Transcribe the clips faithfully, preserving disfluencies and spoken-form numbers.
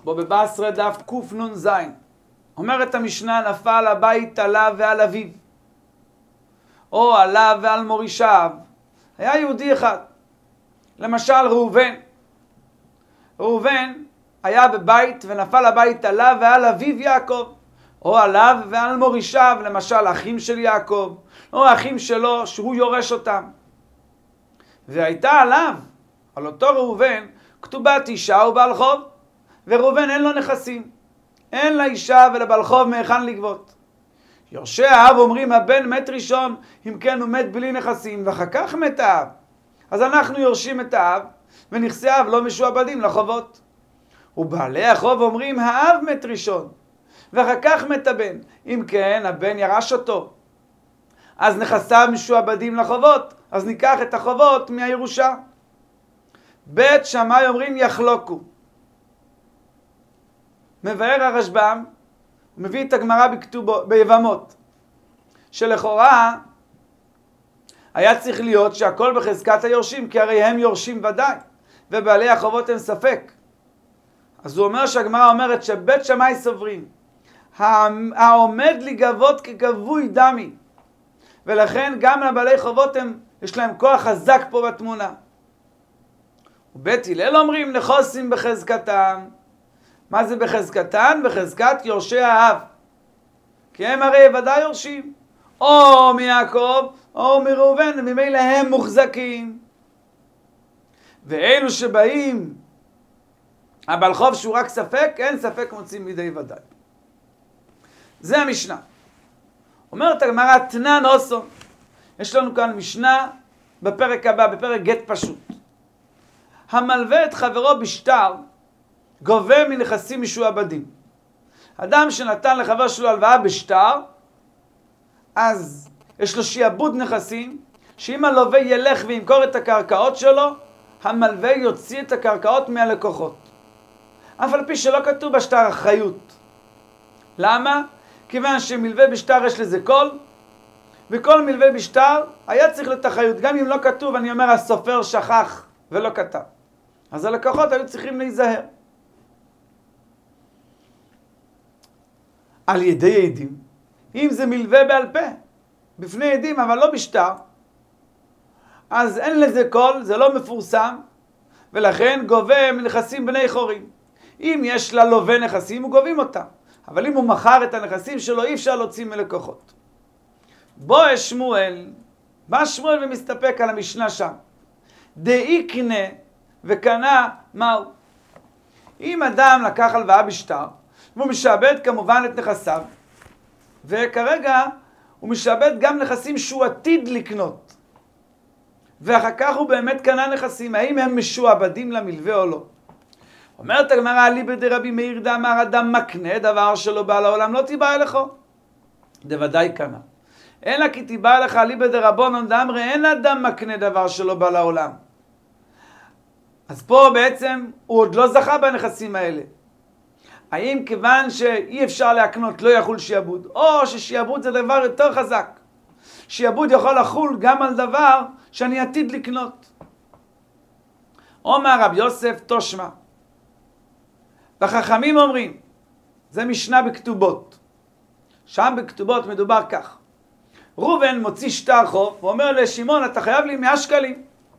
בו בבשרה דף קנ"ז. אומרת המשנה, נפל הבית עליו ועל אביו, או עליו ועל מורישיו. היה יהודי אחד, למשל ראובן. ראובן היה בבית ונפל הבית עליו ועל אביו יעקב, או עליו ועל מורישיו, למשל אחים של יעקב, או אחים שלו שהוא יורש אותם. והייתה עליו, על אותו ראובן, כתובת אישה ובעל חוב, וראובן אין לו נכסים, אין לאישה ולבעל חוב מהיכן לגבות. יורשי האב אומרים, הבן מת ראשון, אם כן הוא מת בלי נכסים, ואחר כך מת האב. אז אנחנו יורשים את האב, ונכסי האב לא משועבדים לחובות. ובעלי החוב אומרים, האב מת ראשון, ואחר כך מת הבן, אם כן הבן ירש אותו, אז נכסיו משועבדים לחובות, אז ניקח את החובות מהירושה. בית שמאי אומרים יחלוקו. מבאר הרשב"ם, מביא את הגמרא בכתובות, ביבמות, שלכאורה היה צריך להיות שהכל בחזקת היורשים, כי הרי הם יורשים ודאי, ובעלי החובות הם ספק. אז הוא אומר שהגמרא אומרת שבית שמאי סוברים, העומד לגבות כגבוי דמי, ולכן גם לבעלי חובות הם, יש להם כוח חזק פה בתמונה. ובית הלל אומרים נחוסים בחזקתם. מה זה בחזקתן? בחזקת יורשי האב, כי הם הרי ודאי יורשים, או מיעקב או מראובן, וממילא הם מוחזקים. ואלו שבאים הבעל חוב שהוא רק ספק, אין ספק מוצאים מידי ודאי. זה המשנה. אומרת הגמרא תנן אוסו. יש לנו כאן משנה בפרק הבא, בפרק גט פשוט. המלווה את חברו בשטר גובה מנכסים משועבדים. אדם שנתן לחבר שלו הלוואה בשטר, אז יש לו שיעבוד נכסים, שאם הלווה ילך וימכור את הקרקעות שלו, המלווה יוציא את הקרקעות מהלקוחות. אף על פי שלא כתוב בשטר אחריות. למה? כיוון שמלווה בשטר יש לזה קול, וכל מלווה בשטר היה צריך להיות אחריות. גם אם לא כתוב, אני אומר, הסופר שכח ולא כתב. אז הלקוחות היו צריכים להיזהר. על ידי עדים, אם זה מלווה בעל פה, בפני עדים, אבל לא בשטר, אז אין לזה קול, זה לא מפורסם, ולכן גובה מנכסים בני חורים. אם יש ללווה נכסים, הוא גובים אותם. אבל אם הוא מכר את הנכסים שלו, אי אפשר להוציא מלקוחות. בוא שמואל, בא שמואל ומסתפק על המשנה שם. דאי קנה וקנה מהו. אם אדם לקח הלוואה בשטר, והוא משעבד כמובן את נכסיו, וכרגע הוא משעבד גם נכסים שהוא עתיד לקנות, ואחר כך הוא באמת קנה נכסים, האם הם משועבדים למלווה או לא? אומרת הגמרא, אליבא דרבי מאיר דאמר, אדם מקנה דבר שלא בא לעולם, לא תיבא אליכו. דוודאי קנה. אלא כי תיבא לך אליבא דרבנן דאמרי, אין אדם מקנה דבר שלא בא לעולם. אז פה בעצם הוא עוד לא זכה בנכסים האלה. האם כיוון שאי אפשר להקנות לא יחול שיעבוד, או ששיעבוד זה דבר יותר חזק. שיעבוד יכול לחול גם על דבר שאני עתיד לקנות. אומר רב יוסף תושמע. והחכמים אומרים, זה משנה בכתובות. שם בכתובות מדובר כך. ראובן מוציא שטר חוב, ואומר לשמעון, אתה חייב לי מאה שקלים.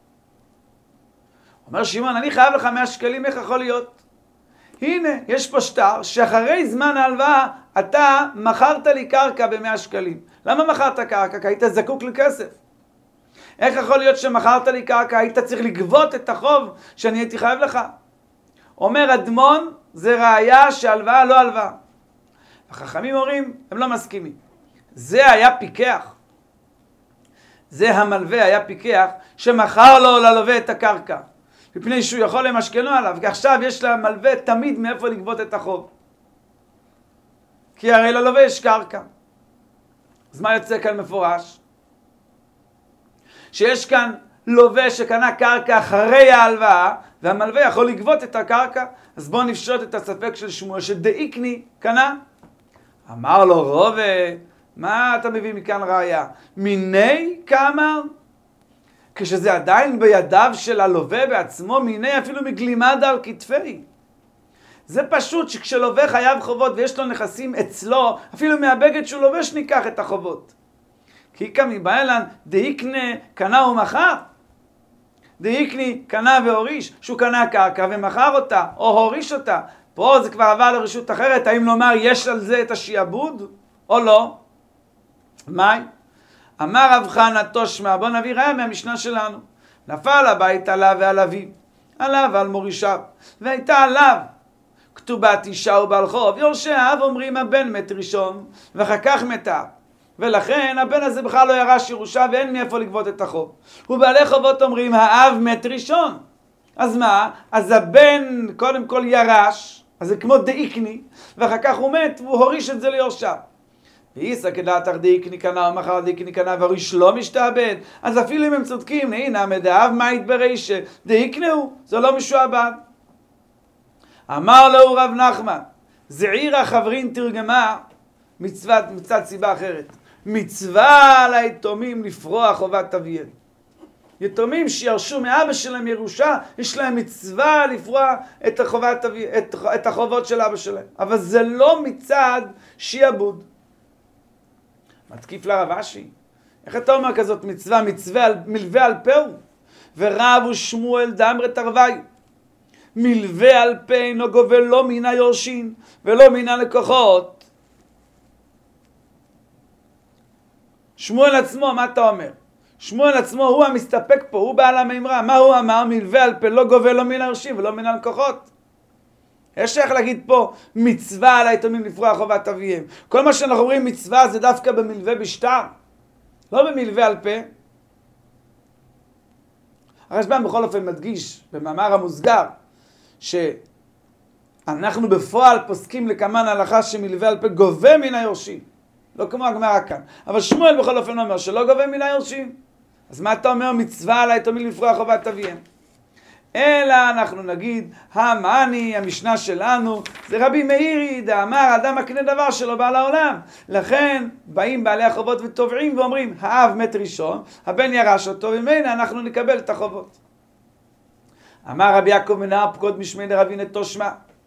אומר שמעון, אני חייב לך מאה שקלים, איך יכול להיות? הנה, יש פה שטר שאחרי זמן ההלוואה, אתה מכרת לי קרקע ב-מאה שקלים. למה מכרת קרקע? כי היית זקוק לכסף. איך יכול להיות שמכרת לי קרקע? היית צריך לגבות את החוב שאני הייתי חייב לך. אומר אדמון, זה ראיה שהלוואה לא הלוואה. החכמים אומרים, הם לא מסכימים. זה היה פיקח. זה המלווה היה פיקח שמכר לו ללווה את הקרקע. מפני שהוא יכול למשכנו עליו, כי עכשיו יש למלווה תמיד מאיפה לגבות את החוב. כי הרי ללווה יש קרקע. אז מה יוצא כאן מפורש? שיש כאן לווה שקנה קרקע אחרי ההלוואה, והמלווה יכול לגבות את הקרקע. אז בואו נפשוט את הספק של שמואל, שדאיקני קנה. אמר לו רובה, מה אתה מביא מכאן ראיה? מיני כאמר? כשזה עדיין בידיו של הלווה בעצמו, מיני אפילו מגלימדה על כתפי. זה פשוט שכשלווה חייב חובות ויש לו נכסים אצלו, אפילו מהבגד שהוא לובש ניקח את החובות. כי כמי באלן דהיקנה קנה ומכר. דהיקני קנה והוריש, שהוא קנה קרקע ומכר אותה, או הוריש אותה. פה זה כבר עבר לרשות אחרת, האם לומר יש על זה את השיעבוד, או לא? מאי? אמר רב חנא תושמע, בוא נביא ראיה מהמשנה שלנו. נפל הבית עליו ועל אביו, עליו ועל מורישיו, והייתה עליו כתובת אישה ובעל חוב. יורשי האב אומרים הבן מת ראשון, ואחר כך מת האב. ולכן הבן הזה בכלל לא ירש ירושה ואין מאיפה לגבות את החוב. ובעלי חובות אומרים האב מת ראשון. אז מה? אז הבן קודם כל ירש, אז זה כמו דאיקני, ואחר כך הוא מת והוא הוריש את זה ליורשיו. ואיסא כדעתך דאיקני קנה ומכר דאיקני קנה והוריש לא משתעבד. אז אפילו אם הם צודקים, הנה מדאב מה יתבריש דאיקני הוא, זה לא משועבד. אמר לו רב נחמן, זעירה חברין תרגמה מצוות מצד סיבה אחרת. מצווה על היתומים לפרוע חובת אביהם. יתומים שירשו מאבא שלהם ירושה, יש להם מצווה לפרוע את, החובת, את, את החובות של אבא שלהם. אבל זה לא מצד שיעבוד. מתקיף לרב אשי. איך אתה אומר כזאת מצווה? מצווה על, מלווה על פהו. ורב ושמואל דאמרי תרווי. מלווה על פה אינו גובה לא מן היורשים ולא מן הלקוחות. שמואל עצמו, מה אתה אומר? שמואל עצמו הוא המסתפק פה, הוא בעל המימרה. מה הוא אמר? מלווה על פה לא גובה לא מן היורשים ולא מן הלקוחות. יש איך להגיד פה מצווה על היתומים לפרוע חובת אביהם. כל מה שאנחנו אומרים מצווה זה דווקא במלווה בשטר, לא במלווה על פה. הרשב"ם בכל אופן מדגיש במאמר המוסגר שאנחנו בפועל פוסקים לכמן הלכה שמלווה על פה גובה מן היורשים, לא כמו הגמרא כאן. אבל שמואל בכל אופן אומר שלא גובה מן היורשים. אז מה אתה אומר מצווה על היתומים לפרוע חובת אביהם? אלא אנחנו נגיד, המאני, המשנה שלנו, זה רבי מאירי דאמר, אדם מקנה דבר שלא בא לעולם. לכן באים בעלי החובות ותובעים ואומרים, האב מת ראשון, הבן ירש אותו, וממילא אנחנו נקבל את החובות. אמר רבי יעקב מנהר פקוד משמי דרבי נתו שמע,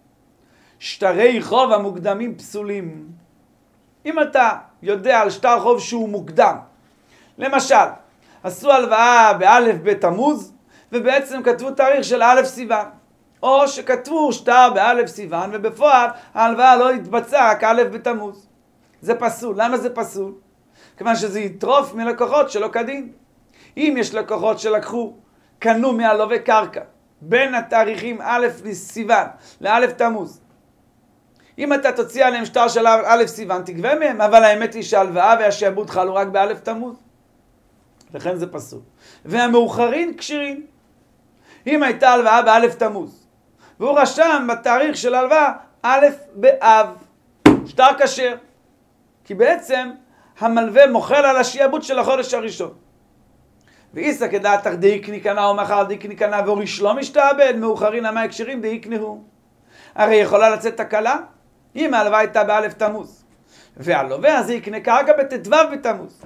שטרי חוב המוקדמים פסולים. אם אתה יודע על שטר חוב שהוא מוקדם, למשל, עשו הלוואה באלף בתמוז, ובעצם כתבו תאריך של א' סיוון, או שכתבו שטר באלף סיוון, ובפועל ההלוואה לא התבצעה רק א' בתמוז. זה פסול. למה זה פסול? כיוון שזה יטרוף מלקוחות שלא כדין. אם יש לקוחות שלקחו, קנו מהלווה קרקע, בין התאריכים א' סיוון לא' תמוז, אם אתה תוציא עליהם שטר של א' סיוון, תגבה מהם, אבל האמת היא שההלוואה והשעבוד חלו רק בא' תמוז. לכן זה פסול. והמאוחרים קשירים. אם הייתה הלוואה באלף תמוז, והוא רשם בתאריך של הלוואה א' באב, שטר כשר, כי בעצם המלווה מוחל על השיעבוד של החודש הראשון. ואיסא כדעתך דאיקני קנה ומכר דאיקני קנה והוריש לא משתעבד, מאוחרים המה הקשרים דאיקני הוא. הרי יכולה לצאת תקלה אם ההלוואה הייתה באלף תמוז, והלווה הזה יקנה קרקע בט"ו בתמוז,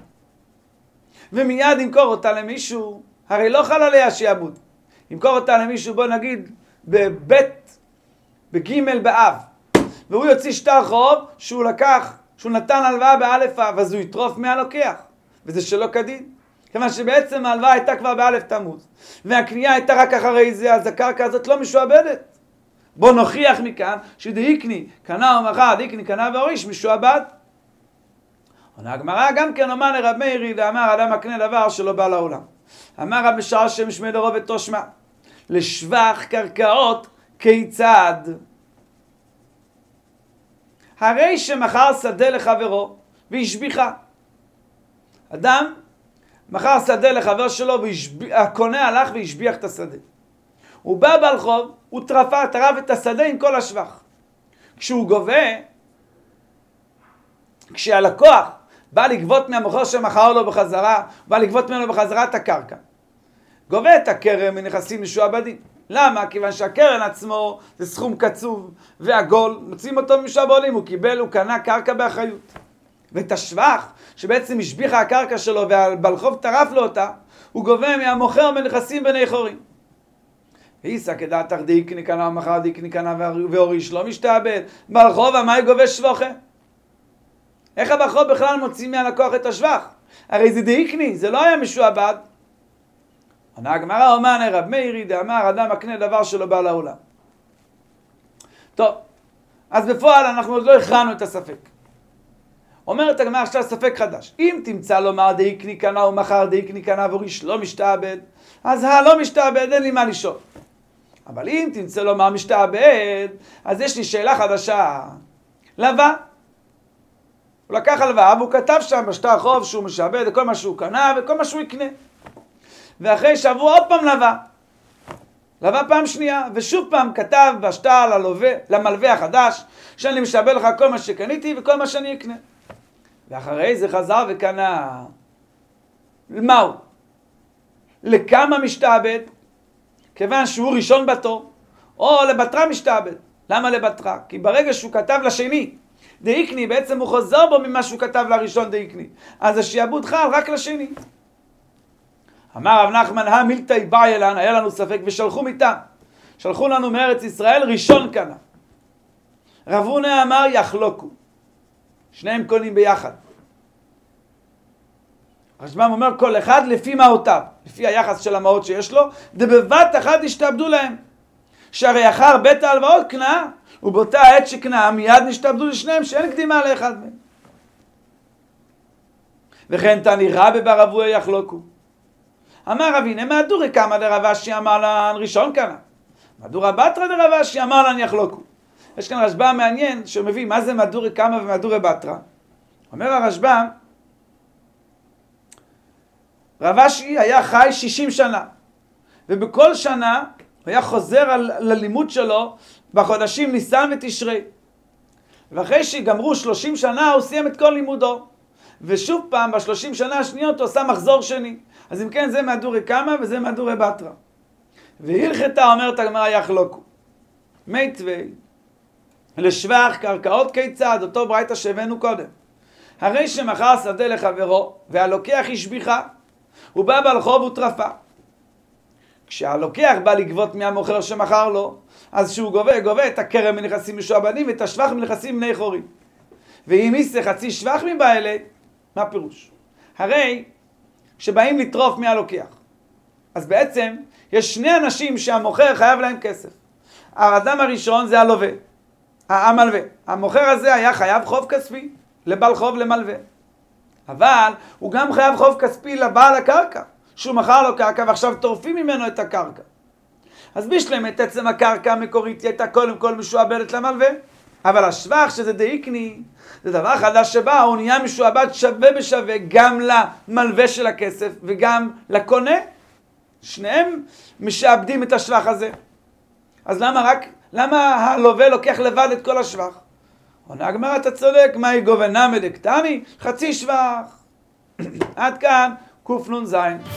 ומיד ימכור אותה למישהו, הרי לא חל עליה שיעבוד. ימכור אותה למישהו, בוא נגיד, בבית, בגימל באב, והוא יוציא שטר חוב שהוא לקח, שהוא נתן הלוואה באלף אב, אז הוא יטרוף מהלוקח, וזה שלא כדין. כיוון שבעצם ההלוואה הייתה כבר באלף תמוז, והקנייה הייתה רק אחרי זה, אז הקרקע הזאת לא משועבדת. בוא נוכיח מכאן שדאיקני קנה ומכר, דאיקני קנה והוריש משועבד. עונה הגמרא גם כן, אומר לרב מאירי דאמר, אדם מקנה דבר שלא בא לעולם. אמר רב משעשע שמי דרוב ותושמע, לשבח קרקעות כיצד? הרי שמכר שדה לחברו והשביחה. אדם מכר שדה לחבר שלו, והקונה הלך והשביח את השדה. הוא בא בעל חוב, הוא טרפה, טרף את השדה עם כל השבח. כשהוא גובה, כשהלקוח בא לגבות מהמוכר שמכר לו בחזרה, בא לגבות ממנו בחזרה את הקרקע, גובה את הקרן מנכסים משועבדים. למה? כיוון שהקרן עצמו זה סכום קצוב ועגול, מוצאים אותו משועבדים, הוא קיבל, הוא קנה קרקע באחריות. ואת השבח, שבעצם השביחה הקרקע שלו והבעל חוב טרף לו אותה, הוא גובה מהמוכר מנכסים בני חורים. איסא כדעתך דאיקני קנה ומחר דאיקני קנה והוריש לא משתעבד. בעל חוב מה גובה שבוכה? איך הבעל חוב בכלל מוציא מהלקוח את השבח? הרי זה דאיקני, זה לא היה משועבד. עונה הגמרא, אומן רב מאירי דאמר אדם מקנה דבר שלא בא לעולם. טוב, אז בפועל אנחנו עוד לא הכרענו את הספק. אומרת הגמרא עכשיו ספק חדש. אם תמצא לומר דאיקני קנה ומחר דאיקני קנה והוריש לא משתעבד, אז הלא משתעבד אין לי מה לשאול. אבל אם תמצא לומר משתעבד, אז יש לי שאלה חדשה. לווה. הוא לקח הלוואה והוא כתב שם בשטר חוב שהוא משעבד את כל מה שהוא קנה וכל מה שהוא יקנה. ואחרי שבוע עוד פעם לווה. לווה פעם שנייה, ושוב פעם כתב בשטר ללווה, למלווה החדש, שאני משעבד לך כל מה שקניתי וכל מה שאני אקנה. ואחרי זה חזר וקנה. מהו? לכמה משתעבד? כיוון שהוא ראשון בתור, או לבטרה משתעבד. למה לבטרה? כי ברגע שהוא כתב לשני, דאיקני, בעצם הוא חוזר בו ממה שהוא כתב לראשון דאיקני. אז השיעבוד חל רק לשני. אמר רב נחמן, המילתאי באי לנו, היה לנו ספק ושלחו מיתם. שלחו לנו מארץ ישראל ראשון קנה. רב הונא אמר יחלוקו. שניהם קונים ביחד. הרשב"ם אומר כל אחד לפי מעותיו, לפי היחס של המעות שיש לו, דבבת אחת ישתעבדו להם. שהרי אחר בית ההלוואות קנה, ובאותה עת שקנה מיד נשתעבדו לשניהם שאין קדימה לאחד מהם. וכן תני רבי בר אבויה יחלוקו. אמר רב הנה מהדורי קמא דרב אשי אמר לן ראשון קנה. מהדורא בתרא דרב אשי אמר לן יחלוקו. יש כאן רשב"ם מעניין שמביא מה זה מהדורי קמא ומהדורי בתרא. אומר הרשב"ם, רב אשי היה חי שישים שנה, ובכל שנה הוא היה חוזר על, ללימוד שלו בחודשים ניסן ותשרי. ואחרי שגמרו שלושים שנה הוא סיים את כל לימודו. ושוב פעם בשלושים שנה השניות הוא עשה מחזור שני. אז אם כן זה מהדורי קמא וזה מהדורי בתרא. והלכתה אומרת הגמרא יחלוקו. מיתווה לשבח קרקעות כיצד, אותו ברייתא שהבאנו קודם. הרי שמכר שדה לחברו והלוקח השביחה, הוא בא בעל חוב וטרפה. כשהלוקח בא לגבות מהמוכר שמכר לו, אז שהוא גובה, גובה את הכרם מנכסים משועבדים ואת השבח מנכסים בני חורים. ואם יישא חצי שבח מבעלה, מה פירוש? הרי כשבאים לטרוף מהלוקח, אז בעצם יש שני אנשים שהמוכר חייב להם כסף. האדם הראשון זה הלווה, המלווה. המוכר הזה היה חייב חוב כספי לבעל חוב למלווה. אבל הוא גם חייב חוב כספי לבעל הקרקע, שהוא מכר לו קרקע ועכשיו טורפים ממנו את הקרקע. אז בשלם את עצם הקרקע המקורית הייתה קודם כל משועבדת למלווה. אבל השבח שזה דאיקני, זה דבר חדש שבא, הוא נהיה משועבד שווה בשווה גם למלווה של הכסף וגם לקונה. שניהם משעבדים את השבח הזה. אז למה רק, למה הלווה לוקח לבד את כל השבח? עונה הגמרא, אתה צודק, מהי גובה נמי דקטני? חצי שבח. עד כאן קנ"ז.